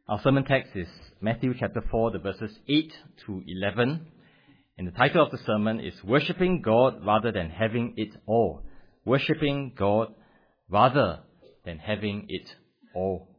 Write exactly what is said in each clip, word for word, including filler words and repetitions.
Our sermon text is Matthew chapter four, the verses eight to eleven. And the title of the sermon is Worshipping God Rather Than Having It All. Worshipping God Rather Than Having It All.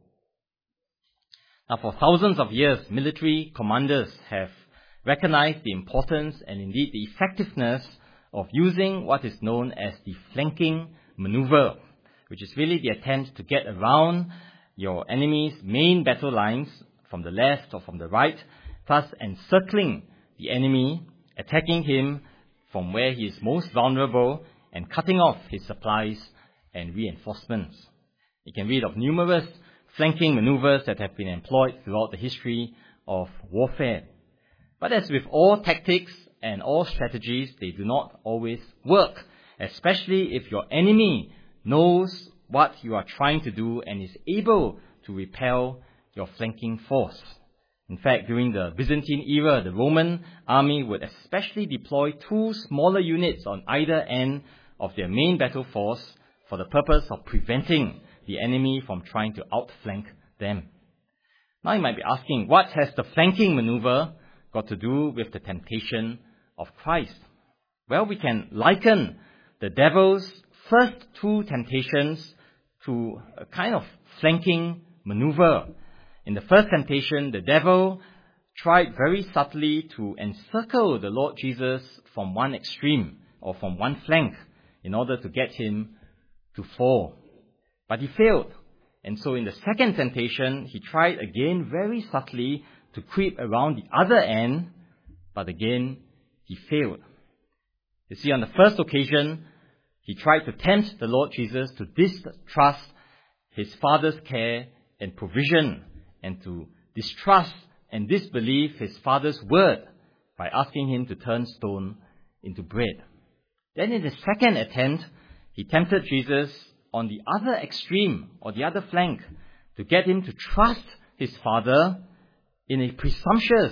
Now, for thousands of years, military commanders have recognized the importance and indeed the effectiveness of using what is known as the flanking maneuver, which is really the attempt to get around your enemy's main battle lines from the left or from the right, thus encircling the enemy, attacking him from where he is most vulnerable, and cutting off his supplies and reinforcements. You can read of numerous flanking maneuvers that have been employed throughout the history of warfare. But as with all tactics and all strategies, they do not always work, especially if your enemy knows what you are trying to do and is able to repel your flanking force. In fact, during the Byzantine era, the Roman army would especially deploy two smaller units on either end of their main battle force for the purpose of preventing the enemy from trying to outflank them. Now you might be asking, what has the flanking maneuver got to do with the temptation of Christ? Well, we can liken the devil's first two temptations to a kind of flanking maneuver. In the first temptation, the devil tried very subtly to encircle the Lord Jesus from one extreme or from one flank in order to get him to fall. But he failed. And so in the second temptation, he tried again very subtly to creep around the other end, but again, he failed. You see, on the first occasion, he tried to tempt the Lord Jesus to distrust his Father's care and provision, and to distrust and disbelieve his Father's word by asking him to turn stone into bread. Then in the second attempt, he tempted Jesus on the other extreme or the other flank to get him to trust his Father in a presumptuous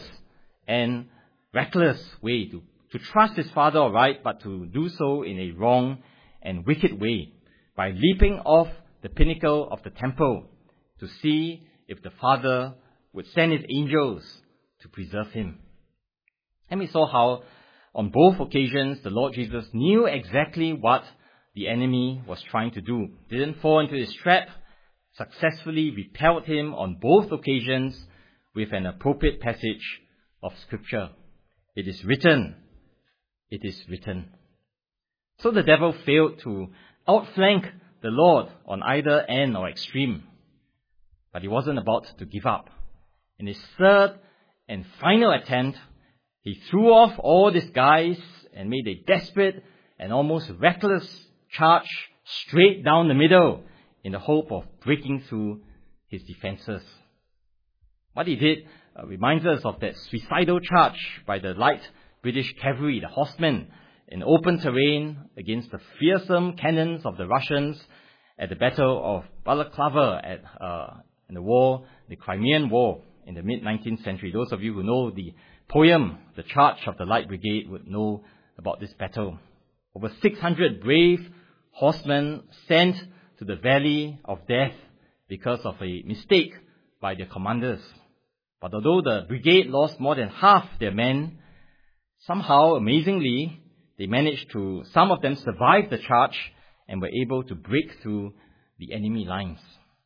and reckless way, to, to trust his Father, all right, but to do so in a wrong and wicked way, by leaping off the pinnacle of the temple to see if the Father would send his angels to preserve him. And we saw how on both occasions the Lord Jesus knew exactly what the enemy was trying to do, didn't fall into his trap, successfully repelled him on both occasions with an appropriate passage of Scripture. It is written, it is written. So the devil failed to outflank the Lord on either end or extreme. But he wasn't about to give up. In his third and final attempt, he threw off all disguise and made a desperate and almost reckless charge straight down the middle in the hope of breaking through his defenses. What he did uh, reminds us of that suicidal charge by the light British cavalry, the horsemen, in open terrain against the fearsome cannons of the Russians at the Battle of Balaclava at, uh, in the war, the Crimean War in the mid-nineteenth century. Those of you who know the poem, The Charge of the Light Brigade, would know about this battle. Over six hundred brave horsemen sent to the Valley of Death because of a mistake by their commanders. But although the brigade lost more than half their men, somehow, amazingly, they managed to, some of them survived the charge and were able to break through the enemy lines.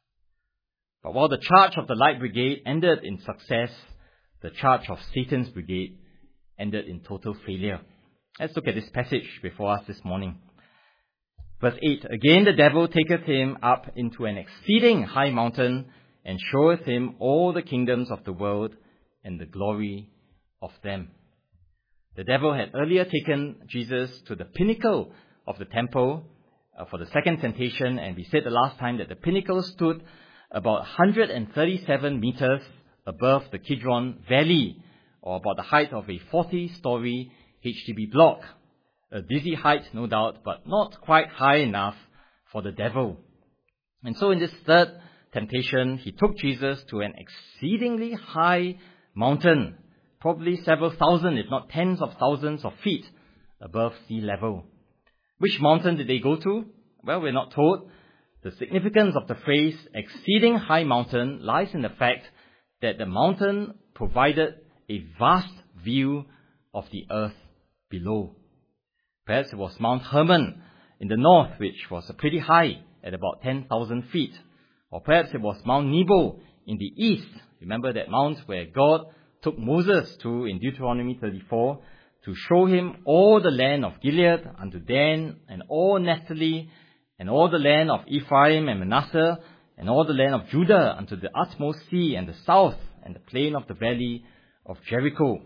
But while the charge of the Light Brigade ended in success, the charge of Satan's brigade ended in total failure. Let's look at this passage before us this morning. Verse eight, Again the devil taketh him up into an exceeding high mountain, and showeth him all the kingdoms of the world and the glory of them. The devil had earlier taken Jesus to the pinnacle of the temple uh, for the second temptation, and we said the last time that the pinnacle stood about one hundred thirty-seven meters above the Kidron Valley, or about the height of a forty-story H D B block. A dizzy height, no doubt, but not quite high enough for the devil. And so in this third temptation, he took Jesus to an exceedingly high mountain, probably several thousand, if not tens of thousands of feet above sea level. Which mountain did they go to? Well, we're not told. The significance of the phrase exceeding high mountain lies in the fact that the mountain provided a vast view of the earth below. Perhaps it was Mount Hermon in the north, which was pretty high at about ten thousand feet. Or perhaps it was Mount Nebo in the east. Remember that mount where God took Moses to in Deuteronomy thirty-four to show him all the land of Gilead unto Dan, and all Naphtali, and all the land of Ephraim and Manasseh, and all the land of Judah unto the utmost sea and the south, and the plain of the valley of Jericho.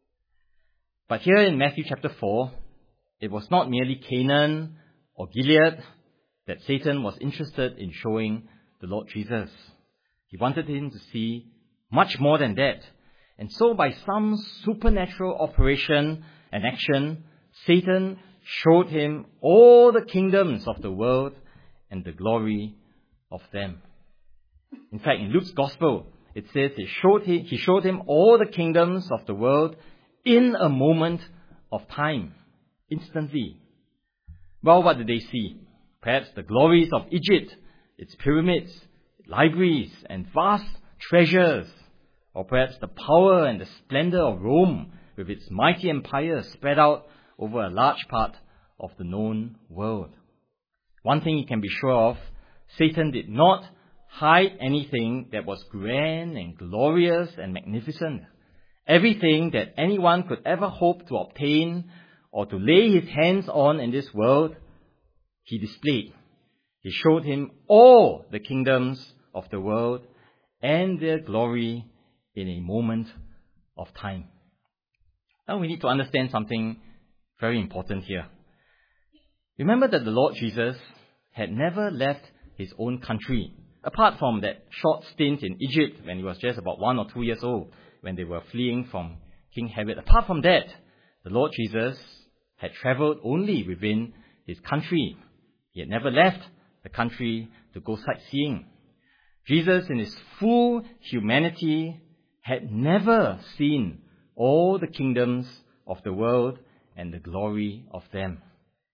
But here in Matthew chapter four, it was not merely Canaan or Gilead that Satan was interested in showing the Lord Jesus. He wanted him to see much more than that. And so by some supernatural operation and action, Satan showed him all the kingdoms of the world and the glory of them. In fact, in Luke's Gospel, it says he showed him, he showed him all the kingdoms of the world in a moment of time, instantly. Well, what did they see? Perhaps the glories of Egypt, its pyramids, libraries, and vast treasures. Or perhaps the power and the splendor of Rome with its mighty empire spread out over a large part of the known world. One thing you can be sure of, Satan did not hide anything that was grand and glorious and magnificent. Everything that anyone could ever hope to obtain or to lay his hands on in this world, he displayed. He showed him all the kingdoms of the world and their glory in a moment of time. Now we need to understand something very important here. Remember that the Lord Jesus had never left his own country, apart from that short stint in Egypt when he was just about one or two years old, when they were fleeing from King Herod. Apart from that, the Lord Jesus had travelled only within his country. He had never left the country to go sightseeing. Jesus, in his full humanity, had never seen all the kingdoms of the world and the glory of them.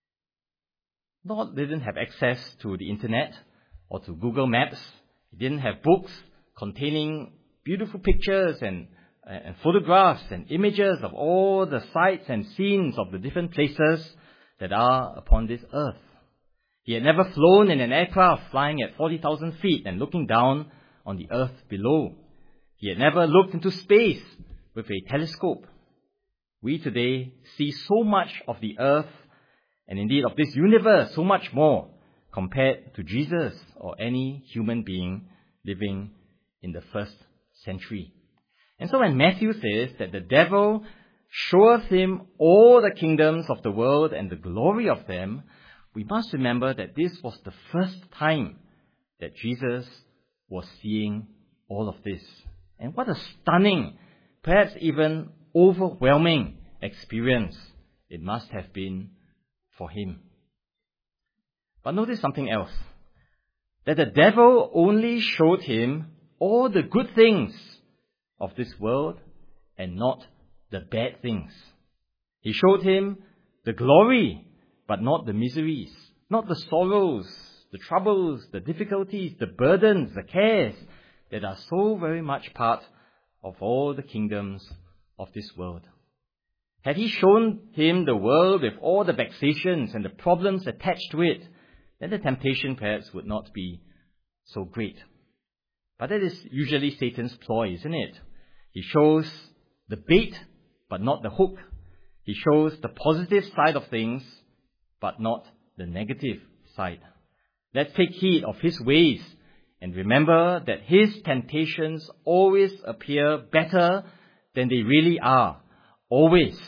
Lord didn't have access to the internet or to Google Maps. He didn't have books containing beautiful pictures and, and photographs and images of all the sights and scenes of the different places that are upon this earth. He had never flown in an aircraft flying at forty thousand feet and looking down on the earth below. He had never looked into space with a telescope. We today see so much of the earth, and indeed of this universe, so much more, compared to Jesus or any human being living in the first century. And so when Matthew says that the devil showeth him all the kingdoms of the world and the glory of them, we must remember that this was the first time that Jesus was seeing all of this. And what a stunning, perhaps even overwhelming experience it must have been for him. But notice something else. That the devil only showed him all the good things of this world and not the bad things. He showed him the glory, but not the miseries, not the sorrows, the troubles, the difficulties, the burdens, the cares that are so very much part of all the kingdoms of this world. Had he shown him the world with all the vexations and the problems attached to it, then the temptation perhaps would not be so great. But that is usually Satan's ploy, isn't it? He shows the bait, but not the hook. He shows the positive side of things, but not the negative side. Let's take heed of his ways and remember that his temptations always appear better than they really are. Always.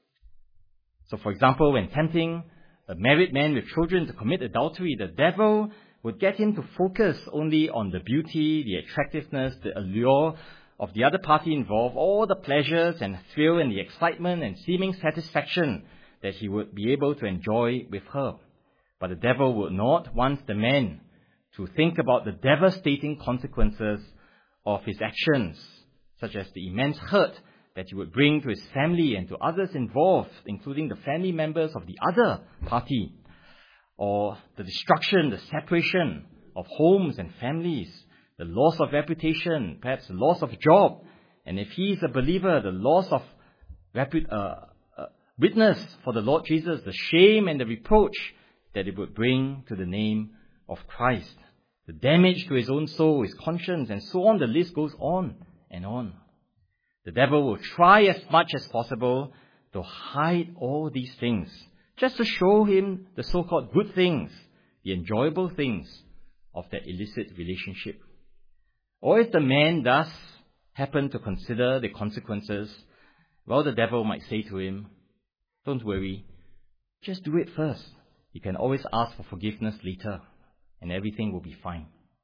So for example, when tempting a married man with children to commit adultery, the devil would get him to focus only on the beauty, the attractiveness, the allure of the other party involved, all the pleasures and thrill and the excitement and seeming satisfaction that he would be able to enjoy with her. But the devil would not want the man to think about the devastating consequences of his actions, such as the immense hurt that he would bring to his family and to others involved, including the family members of the other party, or the destruction, the separation of homes and families, the loss of reputation, perhaps the loss of job. And if he is a believer, the loss of repu- uh, uh, witness for the Lord Jesus, the shame and the reproach that it would bring to the name of Christ, the damage to his own soul, his conscience, and so on. The list goes on and on. The devil will try as much as possible to hide all these things, just to show him the so-called good things, the enjoyable things of that illicit relationship. Or if the man does happen to consider the consequences, well, the devil might say to him, don't worry, just do it first. You can always ask for forgiveness later, and everything will be fine.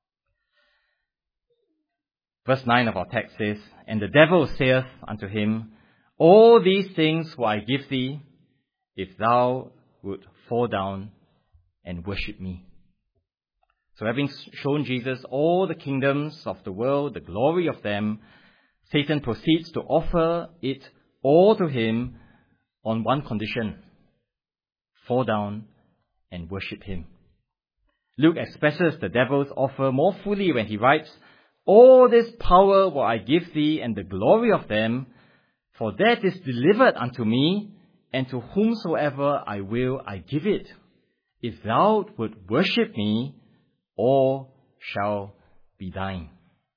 Verse nine of our text says, And the devil saith unto him, All these things will I give thee, if thou wilt fall down and worship me. So having shown Jesus all the kingdoms of the world, the glory of them, Satan proceeds to offer it all to him on one condition: fall down and worship him. Luke expresses the devil's offer more fully when he writes, All this power will I give thee, and the glory of them, for that is delivered unto me, and to whomsoever I will I give it. If thou wilt worship me, all shall be thine.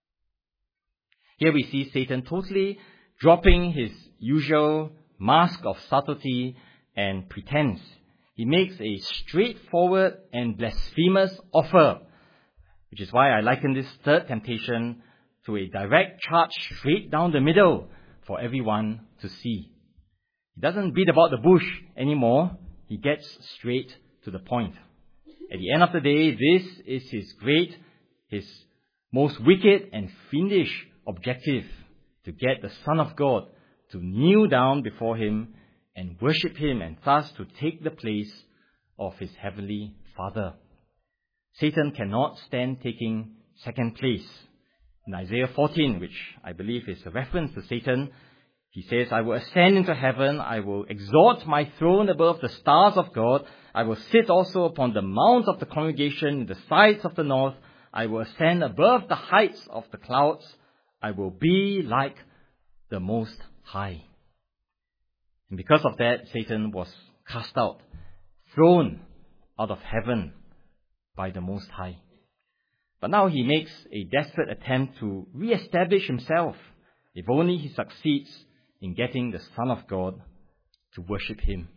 Here we see Satan totally dropping his usual mask of subtlety and pretense. He makes a straightforward and blasphemous offer, which is why I liken this third temptation to a direct charge straight down the middle for everyone to see. He doesn't beat about the bush anymore. He gets straight to the point. At the end of the day, this is his great, his most wicked and fiendish objective: to get the Son of God to kneel down before him and worship him, and thus to take the place of his heavenly Father. Satan cannot stand taking second place. In Isaiah fourteen, which I believe is a reference to Satan, he says, I will ascend into heaven, I will exalt my throne above the stars of God, I will sit also upon the mount of the congregation in the sides of the north, I will ascend above the heights of the clouds, I will be like the Most High. And because of that, Satan was cast out, thrown out of heaven by the Most High. But now he makes a desperate attempt to re-establish himself, if only he succeeds in getting the Son of God to worship him.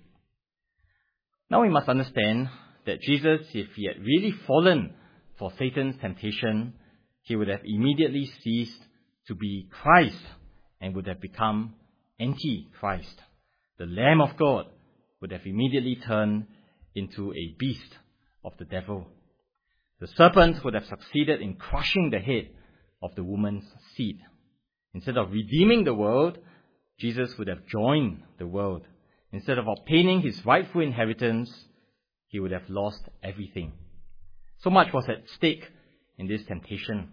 Now we must understand that Jesus, if he had really fallen for Satan's temptation, he would have immediately ceased to be Christ and would have become anti-Christ. The Lamb of God would have immediately turned into a beast of the devil. The serpent would have succeeded in crushing the head of the woman's seed. Instead of redeeming the world, Jesus would have joined the world. Instead of obtaining his rightful inheritance, he would have lost everything. So much was at stake in this temptation.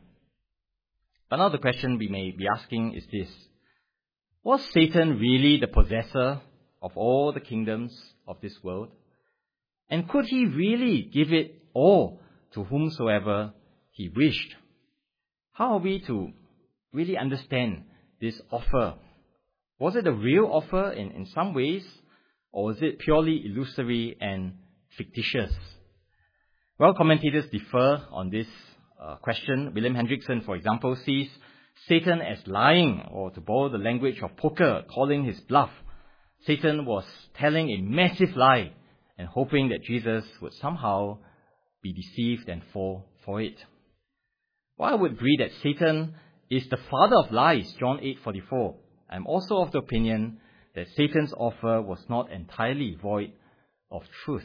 But now the question we may be asking is this: was Satan really the possessor of all the kingdoms of this world? And could he really give it all to whomsoever he wished? How are we to really understand this offer? Was it a real offer in, in some ways, or was it purely illusory and fictitious? Well, commentators differ on this uh, question. William Hendrickson, for example, sees Satan as lying, or to borrow the language of poker, calling his bluff. Satan was telling a massive lie and hoping that Jesus would somehow be deceived and fall for it. While I would agree that Satan is the father of lies, John eight forty-four, I am also of the opinion that Satan's offer was not entirely void of truth.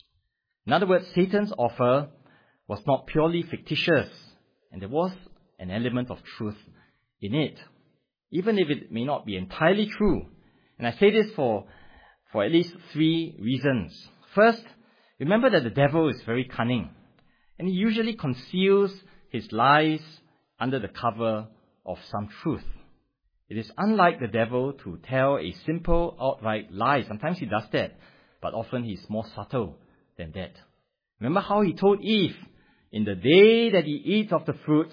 In other words, Satan's offer was not purely fictitious, and there was an element of truth in it, even if it may not be entirely true. And I say this for, for at least three reasons. First, remember that the devil is very cunning, and he usually conceals his lies under the cover of some truth. It is unlike the devil to tell a simple, outright lie. Sometimes he does that, but often he's more subtle than that. Remember how he told Eve, in the day that ye eat of the fruit,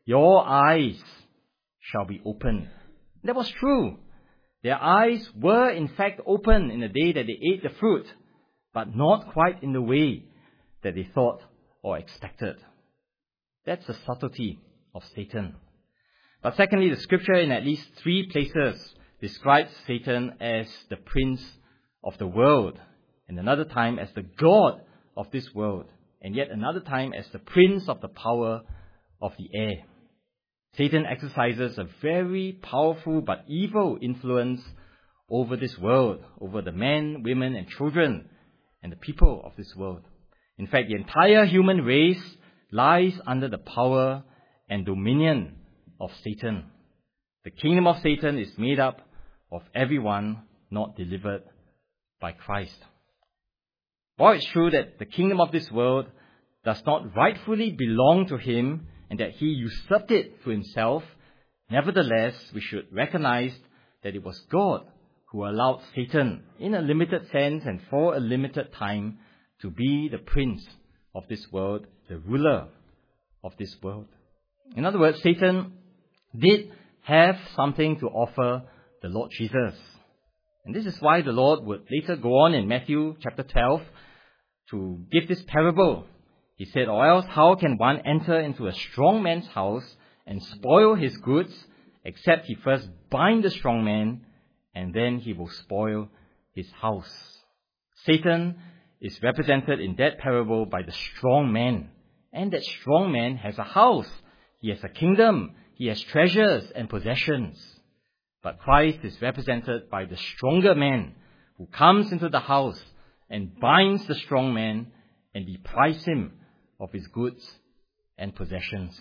your eyes shall be opened. That was true. Their eyes were in fact open in the day that they ate the fruit, but not quite in the way that they thought or expected. That's the subtlety of Satan. But secondly, the scripture in at least three places describes Satan as the prince of the world, and another time as the god of this world, and yet another time as the prince of the power of the air. Satan exercises a very powerful but evil influence over this world, over the men, women, and children, and the people of this world. In fact, the entire human race lies under the power and dominion of Satan. The kingdom of Satan is made up of everyone not delivered by Christ. While it's true that the kingdom of this world does not rightfully belong to him and that he usurped it to himself, nevertheless, we should recognize that it was God who allowed Satan, in a limited sense and for a limited time, to be the prince of this world, the ruler of this world. In other words, Satan did have something to offer the Lord Jesus. And this is why the Lord would later go on in Matthew chapter twelve to give this parable. He said, or else how can one enter into a strong man's house and spoil his goods, except he first bind the strong man, and then he will spoil his house. Satan is represented in that parable by the strong man. And that strong man has a house. He has a kingdom. He has treasures and possessions. But Christ is represented by the stronger man who comes into the house and binds the strong man and deprives him of his goods and possessions.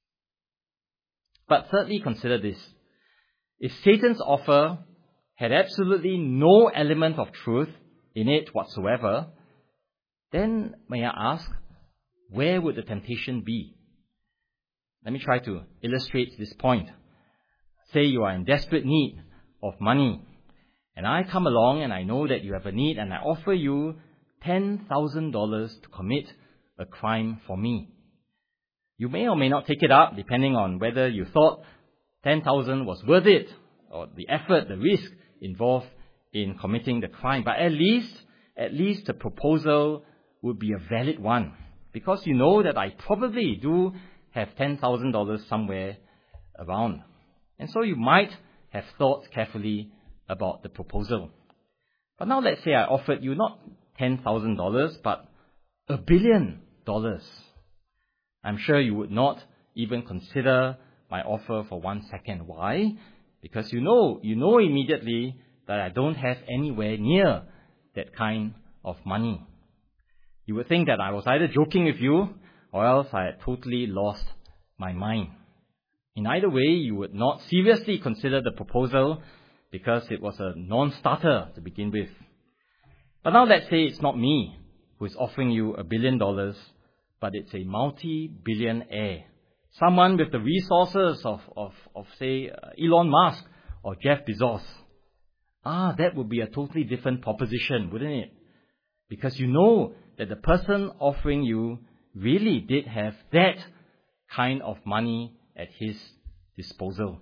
But thirdly, consider this. If Satan's offer had absolutely no element of truth in it whatsoever, then may I ask, where would the temptation be? Let me try to illustrate this point. Say you are in desperate need of money, and I come along and I know that you have a need, and I offer you ten thousand dollars to commit a crime for me. You may or may not take it up, depending on whether you thought ten thousand was worth it, or the effort, the risk involved in committing the crime. But at least, at least the proposal would be a valid one, because you know that I probably do have ten thousand dollars somewhere around. And so you might have thought carefully about the proposal. But now let's say I offered you not ten thousand dollars, but a billion dollars. I'm sure you would not even consider my offer for one second. Why? Because you know, you know immediately that I don't have anywhere near that kind of money. You would think that I was either joking with you, or else I had totally lost my mind. In either way, you would not seriously consider the proposal because it was a non-starter to begin with. But now let's say it's not me who is offering you a billion dollars, but it's a multi-billionaire. Someone with the resources of, of, of say, Elon Musk or Jeff Bezos. Ah, that would be a totally different proposition, wouldn't it? Because you know that the person offering you really did have that kind of money at his disposal.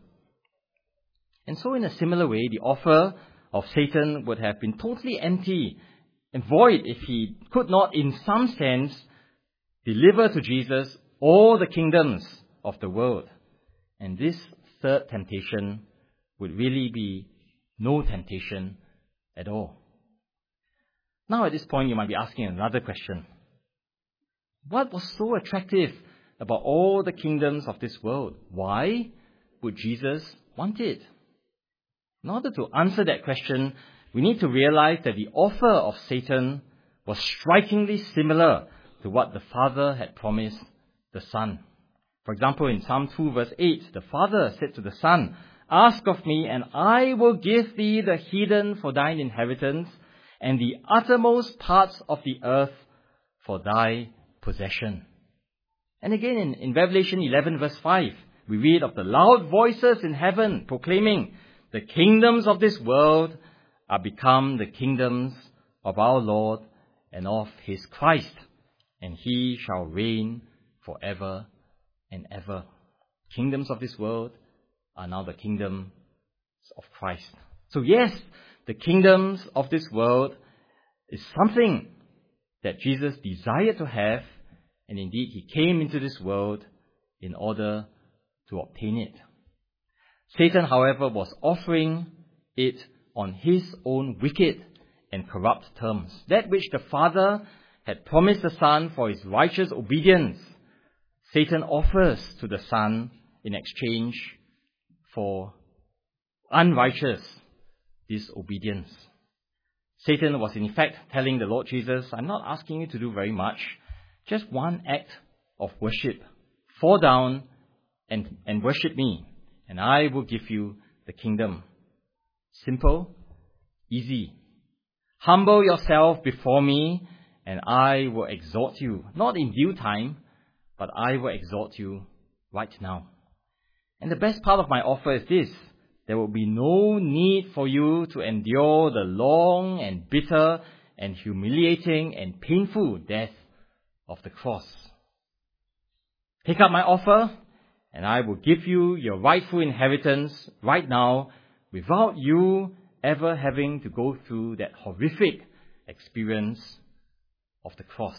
And so in a similar way, the offer of Satan would have been totally empty and void if he could not, in some sense, deliver to Jesus all the kingdoms of the world. And this third temptation would really be no temptation at all. Now at this point, you might be asking another question. What was so attractive about all the kingdoms of this world? Why would Jesus want it? In order to answer that question, we need to realize that the offer of Satan was strikingly similar to what the Father had promised the Son. For example, in Psalm two verse eight, the Father said to the Son, "Ask of me, and I will give thee the heathen for thine inheritance, and the uttermost parts of the earth for thy possession." And again in, in Revelation eleven verse five, we read of the loud voices in heaven proclaiming, "The kingdoms of this world are become the kingdoms of our Lord and of his Christ, and he shall reign forever and ever." kingdoms of this world are now the kingdoms of Christ. So yes, the kingdoms of this world is something that Jesus desired to have, and indeed he came into this world in order to obtain it. Satan, however, was offering it on his own wicked and corrupt terms. That which the Father had promised the Son for his righteous obedience, Satan offers to the Son in exchange for unrighteous disobedience. Satan was in effect telling the Lord Jesus, I'm not asking you to do very much, just one act of worship. Fall down and, and worship me, and I will give you the kingdom. Simple, easy. Humble yourself before me, and I will exalt you, not in due time, but I will exalt you right now. And the best part of my offer is this: there will be no need for you to endure the long and bitter and humiliating and painful death of the cross. Take up my offer, and I will give you your rightful inheritance right now without you ever having to go through that horrific experience of the cross.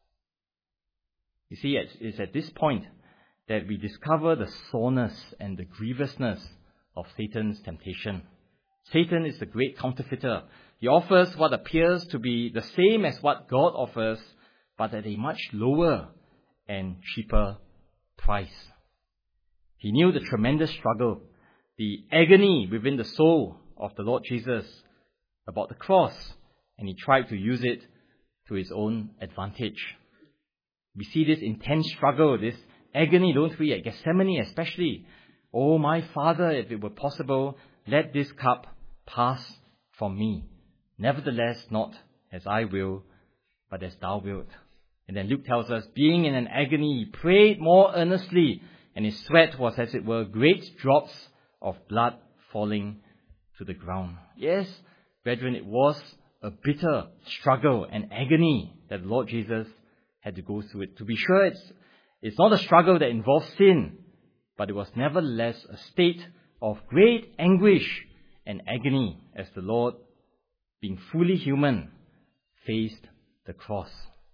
You see, it's at this point that we discover the soreness and the grievousness of Satan's temptation. Satan is the great counterfeiter. He offers what appears to be the same as what God offers, but at a much lower and cheaper price. He knew the tremendous struggle, the agony within the soul of the Lord Jesus about the cross, and he tried to use it to his own advantage. We see this intense struggle, this agony, don't we, at Gethsemane especially. Oh, my Father, if it were possible, let this cup pass from me. Nevertheless, not as I will, but as thou wilt. And then Luke tells us, being in an agony, he prayed more earnestly, and his sweat was, as it were, great drops of blood falling to the ground. Yes, brethren, it was a bitter struggle and agony that the Lord Jesus had to go through it. To be sure, it's, it's not a struggle that involves sin, but it was nevertheless a state of great anguish and agony as the Lord, being fully human, faced the cross.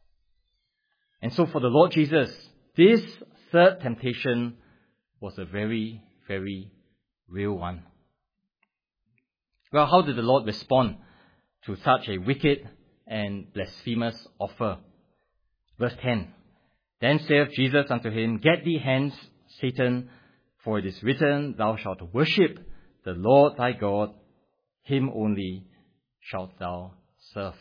And so for the Lord Jesus, this third temptation was a very, very real one. Well, how did the Lord respond to such a wicked and blasphemous offer? Verse ten, Then saith Jesus unto him, Get thee hence, Satan, for it is written, Thou shalt worship the Lord thy God, him only shalt thou serve.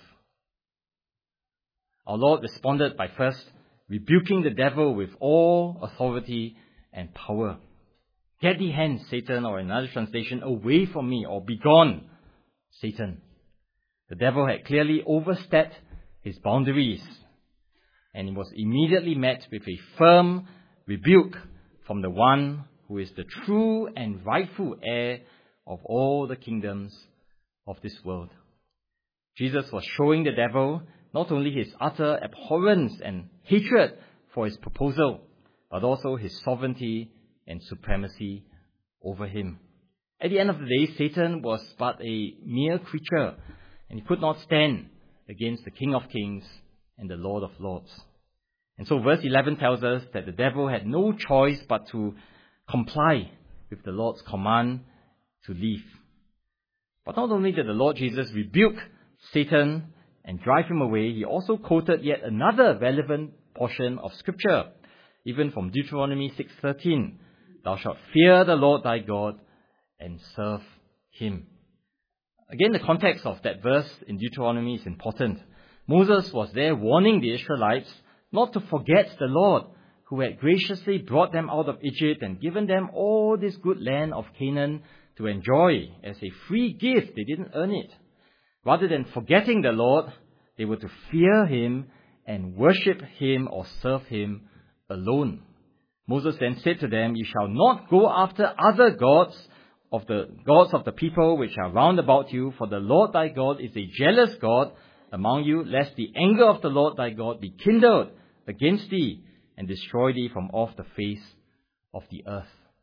Our Lord responded by first rebuking the devil with all authority and power. Get thee hence, Satan, or in another translation, away from me, or begone, Satan. The devil had clearly overstepped his boundaries, and he was immediately met with a firm rebuke from the one who is the true and rightful heir of all the kingdoms of this world. Jesus was showing the devil not only his utter abhorrence and hatred for his proposal, but also his sovereignty and supremacy over him. At the end of the day, Satan was but a mere creature, and he could not stand against the King of Kings and the Lord of Lords. And so verse eleven tells us that the devil had no choice but to comply with the Lord's command to leave. But not only did the Lord Jesus rebuke Satan and drive him away, he also quoted yet another relevant portion of Scripture, even from Deuteronomy six thirteen. Thou shalt fear the Lord thy God and serve him. Again, the context of that verse in Deuteronomy is important. Moses was there warning the Israelites not to forget the Lord, who had graciously brought them out of Egypt and given them all this good land of Canaan to enjoy as a free gift. They didn't earn it. Rather than forgetting the Lord, they were to fear him and worship him or serve him alone. Moses then said to them, Ye shall not go after other gods of the gods of the people which are round about you, for the Lord thy God is a jealous God among you, lest the anger of the Lord thy God be kindled against thee and destroy thee from off the face of the earth.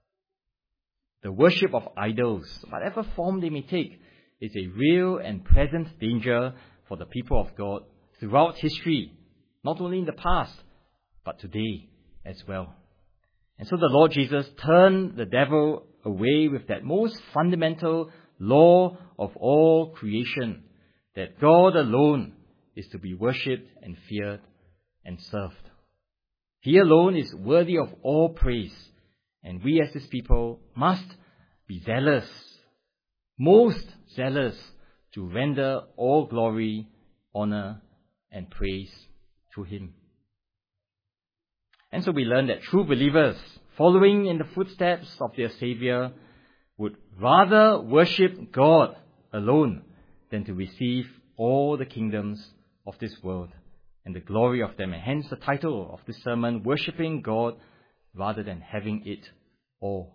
the worship of idols, whatever form they may take, is a real and present danger for the people of God throughout history, not only in the past, but today as well. And so the Lord Jesus turned the devil away with that most fundamental law of all creation, that God alone is to be worshipped and feared and served. He alone is worthy of all praise, and we as His people must be zealous, most zealous, to render all glory, honor, and praise to Him. And so we learn that true believers, following in the footsteps of their Saviour, would rather worship God alone than to receive all the kingdoms of this world and the glory of them. And hence the title of this sermon, Worshipping God rather than having it all.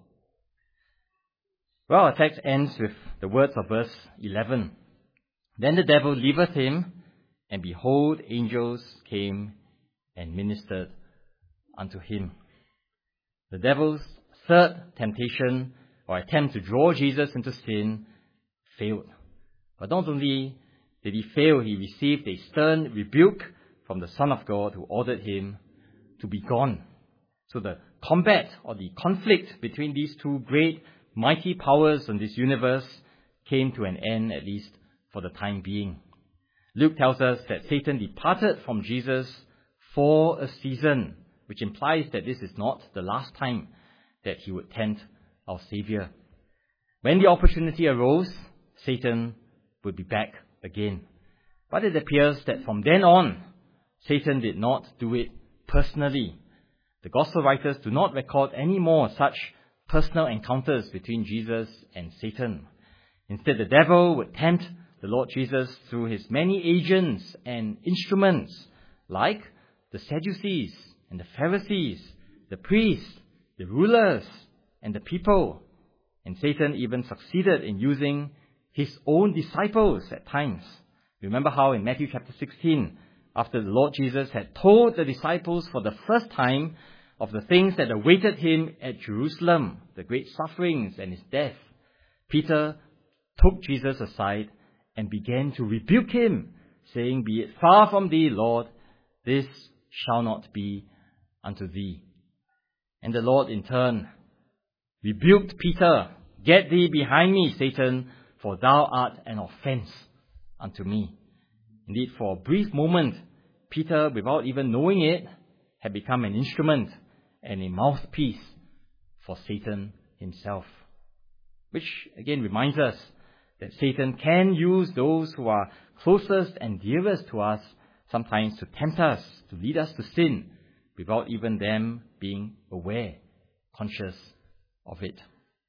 Well, our text ends with the words of verse eleven. Then the devil leaveth him, and behold, angels came and ministered unto him. The devil's third temptation or attempt to draw Jesus into sin failed. But not only did he fail, he received a stern rebuke from the Son of God, who ordered him to be gone. So the combat or the conflict between these two great mighty powers in this universe came to an end, at least for the time being. Luke tells us that Satan departed from Jesus for a season, which implies that this is not the last time that he would tempt our Saviour. When the opportunity arose, Satan would be back again. But it appears that from then on, Satan did not do it personally. The Gospel writers do not record any more such personal encounters between Jesus and Satan. Instead, the devil would tempt the Lord Jesus through his many agents and instruments, like the Sadducees and the Pharisees, the priests, the rulers, and the people. And Satan even succeeded in using his own disciples at times. Remember how in Matthew chapter sixteen, after the Lord Jesus had told the disciples for the first time of the things that awaited him at Jerusalem, the great sufferings and his death, Peter took Jesus aside and began to rebuke him, saying, "Be it far from thee, Lord, this shall not be unto thee." And the Lord in turn rebuked Peter, "Get thee behind me, Satan, for thou art an offense unto me." Indeed, for a brief moment, Peter, without even knowing it, had become an instrument and a mouthpiece for Satan himself. Which again reminds us that Satan can use those who are closest and dearest to us sometimes to tempt us, to lead us to sin, without even them being aware, conscious of it.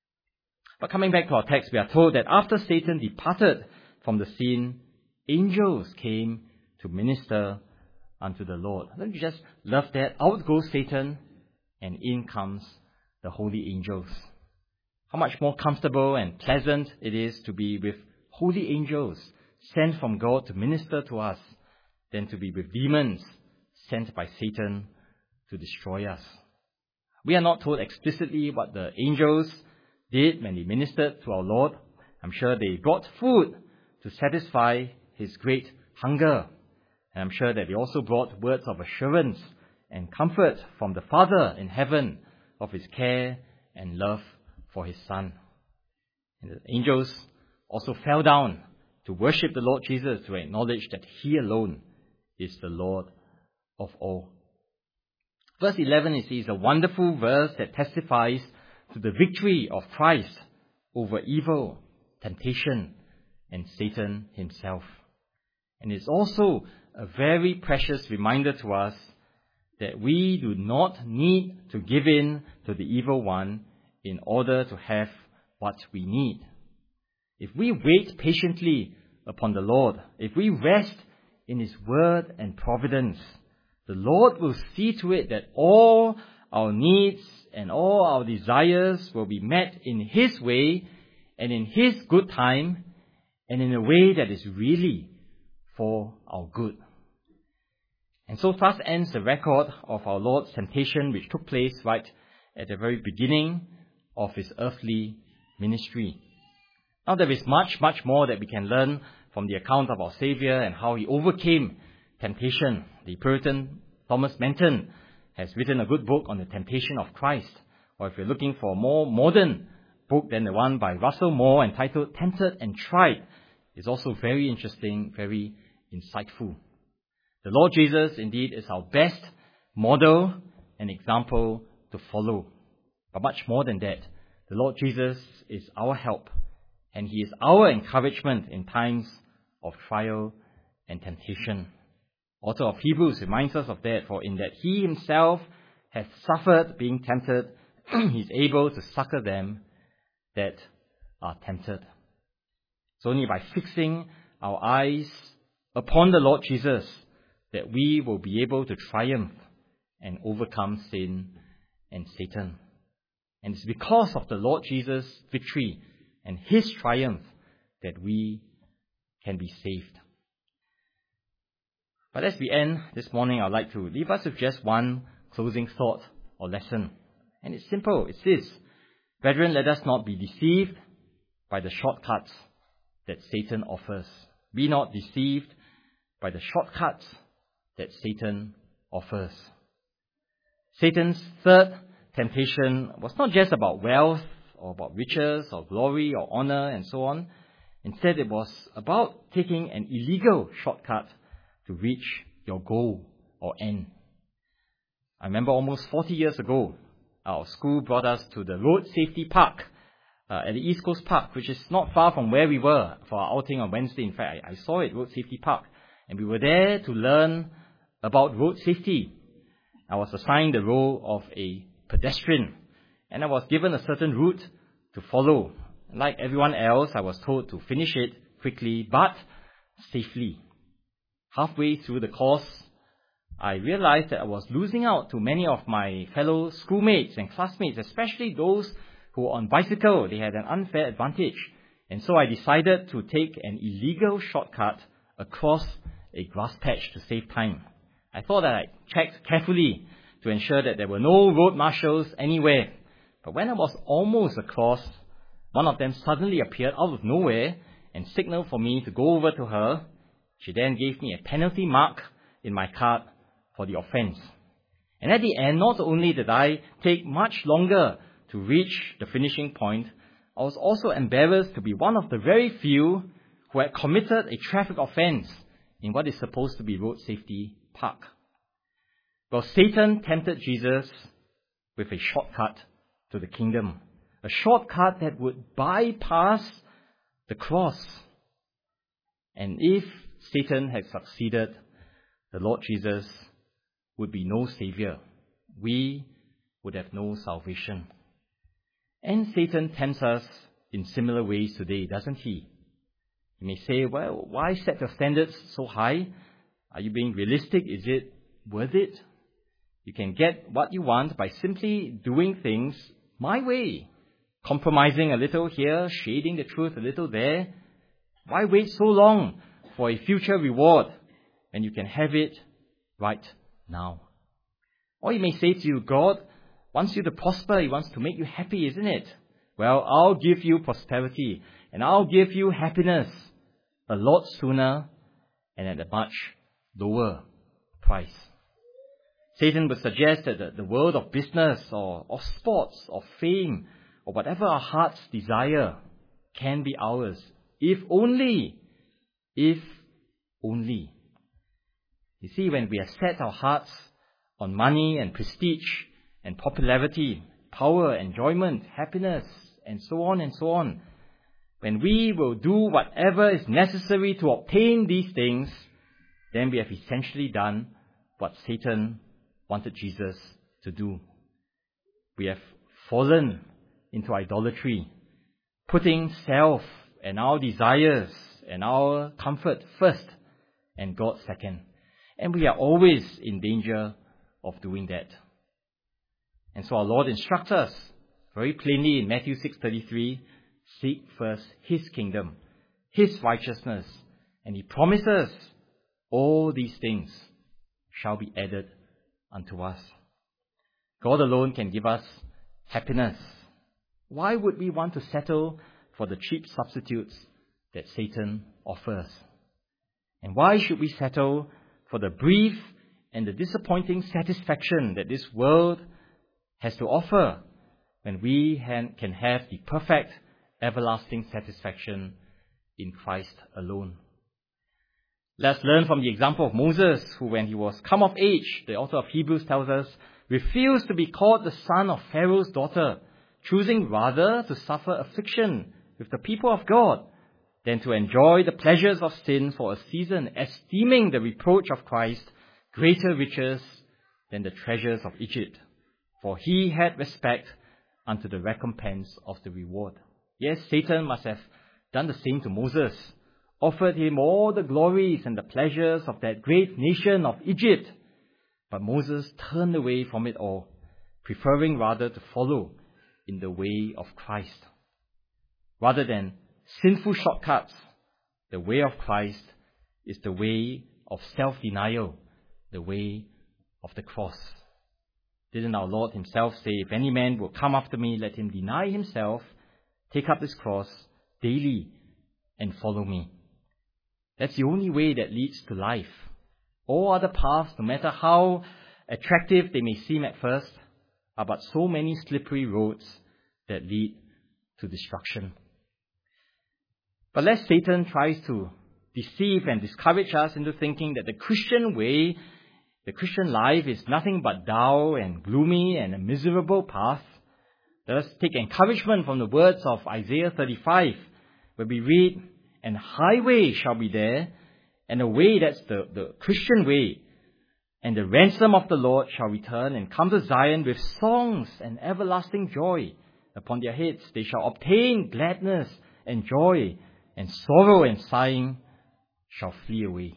But coming back to our text, we are told that after Satan departed from the scene, angels came to minister unto the Lord. Don't you just love that? Out goes Satan, and in comes the holy angels. How much more comfortable and pleasant it is to be with holy angels sent from God to minister to us than to be with demons sent by Satan to destroy us. We are not told explicitly what the angels did when they ministered to our Lord. I'm sure they brought food to satisfy his great hunger. And I'm sure that they also brought words of assurance and comfort from the Father in heaven of his care and love for his Son. And the angels also fell down to worship the Lord Jesus, to acknowledge that he alone is the Lord of all. Verse eleven is, is a wonderful verse that testifies to the victory of Christ over evil, temptation, and Satan himself. And it's also a very precious reminder to us that we do not need to give in to the evil one in order to have what we need. If we wait patiently upon the Lord, if we rest in his word and providence, the Lord will see to it that all our needs and all our desires will be met in his way and in his good time and in a way that is really for our good. And so thus ends the record of our Lord's temptation, which took place right at the very beginning of his earthly ministry. Now there is much, much more that we can learn from the account of our Saviour and how he overcame temptation. The Puritan Thomas Menton has written a good book on the temptation of Christ. Or if you're looking for a more modern book than the one by Russell Moore entitled Tempted and Tried, it's also very interesting, very insightful. The Lord Jesus indeed is our best model and example to follow. But much more than that, the Lord Jesus is our help, and he is our encouragement in times of trial and temptation. Author of Hebrews reminds us of that, for in that he himself has suffered being tempted, he is able to succor them that are tempted. It's only by fixing our eyes upon the Lord Jesus that we will be able to triumph and overcome sin and Satan. And it's because of the Lord Jesus' victory and his triumph that we can be saved. But as we end this morning, I'd like to leave us with just one closing thought or lesson. And it's simple. It's this: brethren, let us not be deceived by the shortcuts that Satan offers. Be not deceived by the shortcuts that Satan offers. Satan's third temptation was not just about wealth or about riches or glory or honor and so on. Instead, it was about taking an illegal shortcut to reach your goal or end. I remember almost forty years ago, our school brought us to the Road Safety Park uh, at the East Coast Park, which is not far from where we were for our outing on Wednesday. In fact, I, I saw it, Road Safety Park. And we were there to learn about road safety. I was assigned the role of a pedestrian, and I was given a certain route to follow. Like everyone else, I was told to finish it quickly but safely. Halfway through the course, I realized that I was losing out to many of my fellow schoolmates and classmates, especially those who were on bicycle. They had an unfair advantage. And so I decided to take an illegal shortcut across a grass patch to save time. I thought that I checked carefully to ensure that there were no road marshals anywhere. But when I was almost across, one of them suddenly appeared out of nowhere and signaled for me to go over to her. She then gave me a penalty mark in my card for the offense. And at the end, not only did I take much longer to reach the finishing point, I was also embarrassed to be one of the very few who had committed a traffic offense in what is supposed to be Road Safety Park. Well, Satan tempted Jesus with a shortcut to the kingdom, a shortcut that would bypass the cross. And if Satan had succeeded, the Lord Jesus would be no Savior. We would have no salvation. And Satan tempts us in similar ways today, doesn't he? You may say, well, why set your standards so high? Are you being realistic? Is it worth it? You can get what you want by simply doing things my way, compromising a little here, shading the truth a little there. Why wait so long for a future reward when you can have it right now? Or you may say to you, God wants you to prosper. He wants to make you happy, isn't it? Well, I'll give you prosperity and I'll give you happiness a lot sooner and at a much lower price. Satan would suggest that the, the world of business or of sports or fame or whatever our hearts desire can be ours, if only, if only. You see, when we have set our hearts on money and prestige and popularity, power, enjoyment, happiness, and so on and so on, when we will do whatever is necessary to obtain these things, then we have essentially done what Satan wanted Jesus to do. We have fallen into idolatry, putting self and our desires and our comfort first and God second. And we are always in danger of doing that. And so our Lord instructs us very plainly in Matthew six thirty-three, seek first His kingdom, His righteousness, and He promises all these things shall be added unto us. God alone can give us happiness. Why would we want to settle for the cheap substitutes that Satan offers? And why should we settle for the brief and the disappointing satisfaction that this world has to offer when we can have the perfect, everlasting satisfaction in Christ alone? Let's learn from the example of Moses, who when he was come of age, the author of Hebrews tells us, refused to be called the son of Pharaoh's daughter, choosing rather to suffer affliction with the people of God than to enjoy the pleasures of sin for a season, esteeming the reproach of Christ greater riches than the treasures of Egypt. For he had respect unto the recompense of the reward. Yes, Satan must have done the same to Moses, offered him all the glories and the pleasures of that great nation of Egypt. But Moses turned away from it all, preferring rather to follow in the way of Christ. Rather than sinful shortcuts, the way of Christ is the way of self-denial, the way of the cross. Didn't our Lord himself say, if any man will come after me, let him deny himself, take up his cross daily, and follow me? That's the only way that leads to life. All other paths, no matter how attractive they may seem at first, are but so many slippery roads that lead to destruction. But lest Satan tries to deceive and discourage us into thinking that the Christian way, the Christian life is nothing but dull and gloomy and a miserable path, let us take encouragement from the words of Isaiah thirty-five, where we read, and highway shall be there, and a way, that's the, the Christian way, and the ransom of the Lord shall return and come to Zion with songs and everlasting joy upon their heads. They shall obtain gladness and joy, and sorrow and sighing shall flee away.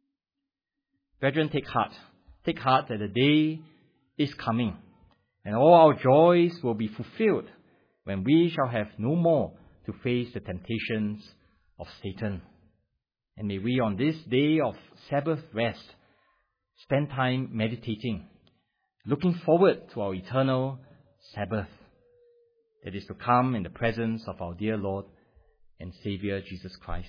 Brethren, take heart. Take heart that the day is coming, and all our joys will be fulfilled when we shall have no more to face the temptations of Satan. And may we on this day of Sabbath rest spend time meditating, looking forward to our eternal Sabbath that is to come in the presence of our dear Lord and Savior Jesus Christ.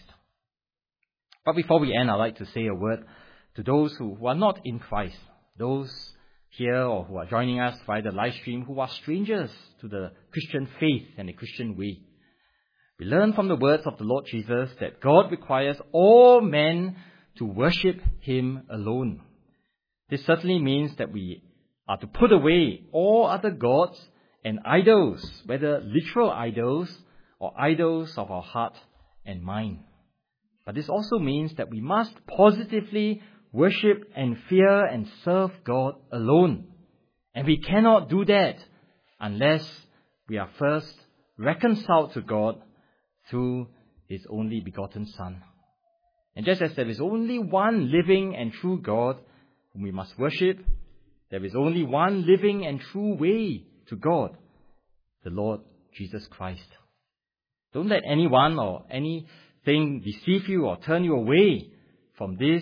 But before we end, I'd like to say a word to those who are not in Christ, those here or who are joining us via the live stream who are strangers to the Christian faith and the Christian way. We learn from the words of the Lord Jesus that God requires all men to worship him alone. This certainly means that we are to put away all other gods and idols, whether literal idols or idols of our heart and mind. But this also means that we must positively worship and fear and serve God alone. And we cannot do that unless we are first reconciled to God through his only begotten Son. And just as there is only one living and true God whom we must worship, there is only one living and true way to God, the Lord Jesus Christ. Don't let anyone or anything deceive you or turn you away from this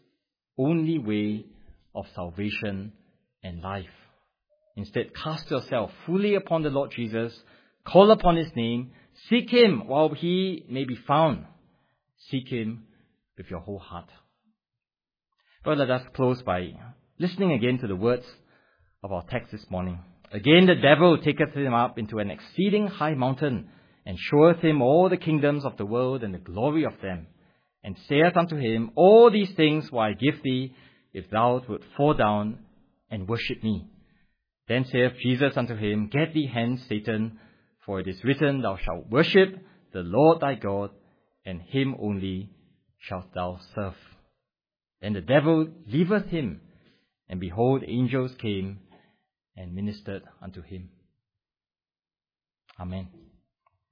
only way of salvation and life. Instead, cast yourself fully upon the Lord Jesus, call upon his name, seek him while he may be found. Seek him with your whole heart. Well, let us close by listening again to the words of our text this morning. Again the devil taketh him up into an exceeding high mountain, and showeth him all the kingdoms of the world and the glory of them, and saith unto him, all these things will I give thee, if thou wilt fall down and worship me. Then saith Jesus unto him, get thee hence, Satan, for it is written, thou shalt worship the Lord thy God, and him only shalt thou serve. Then the devil leaveth him, and behold, angels came and ministered unto him. Amen.